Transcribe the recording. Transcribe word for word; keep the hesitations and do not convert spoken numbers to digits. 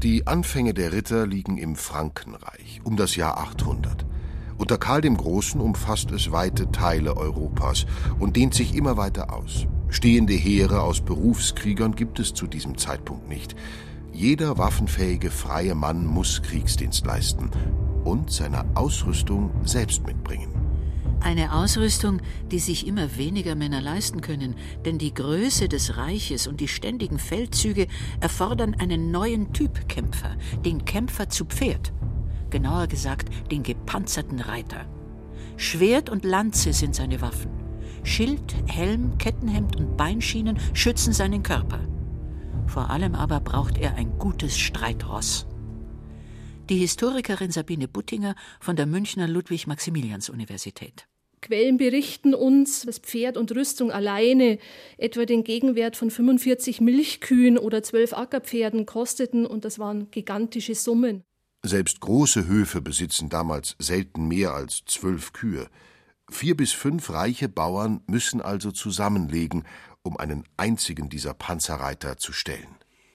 Die Anfänge der Ritter liegen im Frankenreich, um das Jahr achthundert. Unter Karl dem Großen umfasst es weite Teile Europas und dehnt sich immer weiter aus. Stehende Heere aus Berufskriegern gibt es zu diesem Zeitpunkt nicht. Jeder waffenfähige freie Mann muss Kriegsdienst leisten und seine Ausrüstung selbst mitbringen. Eine Ausrüstung, die sich immer weniger Männer leisten können, denn die Größe des Reiches und die ständigen Feldzüge erfordern einen neuen Typ Kämpfer, den Kämpfer zu Pferd. Genauer gesagt, den gepanzerten Reiter. Schwert und Lanze sind seine Waffen. Schild, Helm, Kettenhemd und Beinschienen schützen seinen Körper. Vor allem aber braucht er ein gutes Streitross. Die Historikerin Sabine Buttinger von der Münchner Ludwig-Maximilians-Universität. Quellen berichten uns, dass Pferd und Rüstung alleine etwa den Gegenwert von fünfundvierzig Milchkühen oder zwölf Ackerpferden kosteten, und das waren gigantische Summen. Selbst große Höfe besitzen damals selten mehr als zwölf Kühe. Vier bis fünf reiche Bauern müssen also zusammenlegen, um einen einzigen dieser Panzerreiter zu stellen.